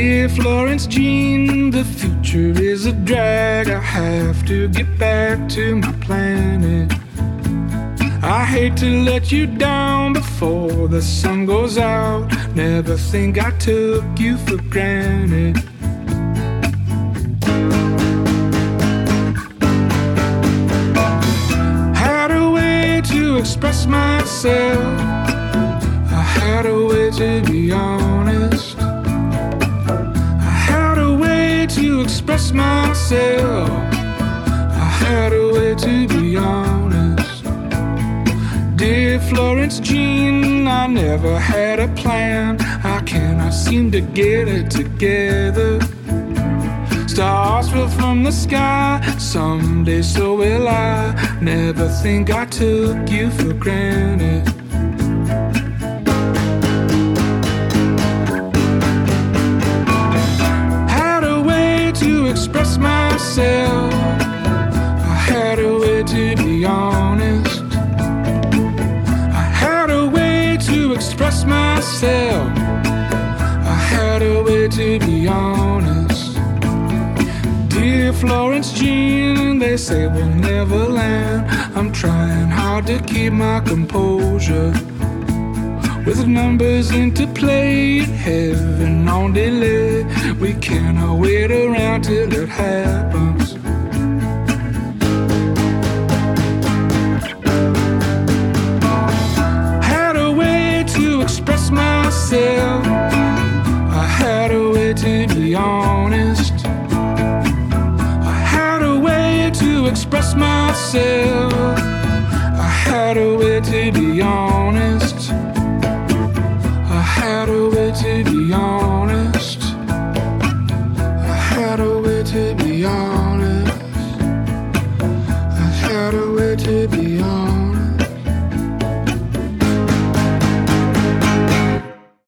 Dear Florence Jean, the future is a drag. I have to get back to my planet. I hate to let you down before the sun goes out. Never think I took you for granted. Had a way to express myself. I had a way to be honest. I had a way to express myself. I had a way to be honest. Dear Florence Jean, I never had a plan. I cannot seem to get it together. Stars fell from the sky, someday so will I. Never think I took you for granted. Had a way to express myself. I had a way to be honest. I had a way to express myself. I had a way to be honest. Dear Florence Jean, they say we'll never land. I'm trying hard to keep my composure. With numbers into play, heaven on delay. We cannot wait around till it happens. Had a way to express myself. I had a way to be honest. To express myself. I had a way to be honest. I had a way to be honest. I had a way to be honest. I had a way to be honest.